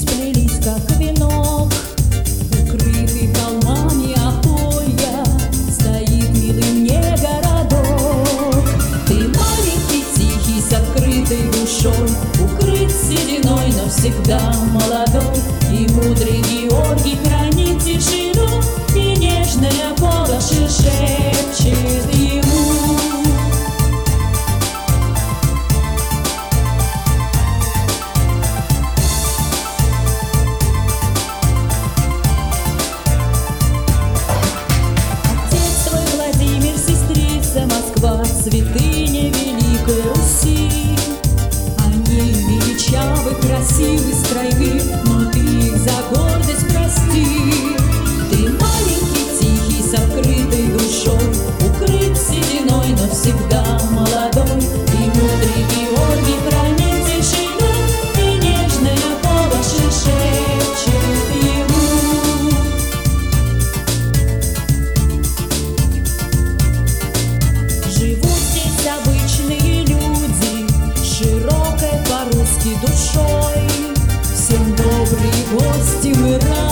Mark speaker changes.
Speaker 1: сплелись, как венок, укрытый холмами Аполья, стоит милый мне городок. Ты маленький, тихий, с открытой душой, укрыт сединой, но всегда молодой. И мудрый Георгий хранит тишину, и нежная Пороша шепчет ему. Отец твой Владимир, сестрица Москва, святыня великой Руси. Они величавы, красивы, стройны, но ты их за гордость прости. Ты маленький, тихий, с открытой душой, укрыт сединой, но всегда молодой. И мудрый Георгий хранит тишину, и нежная Пороша шепчет ему. Живут здесь обычные люди, широкой по-русски душой. Всем добрые гости мы рады.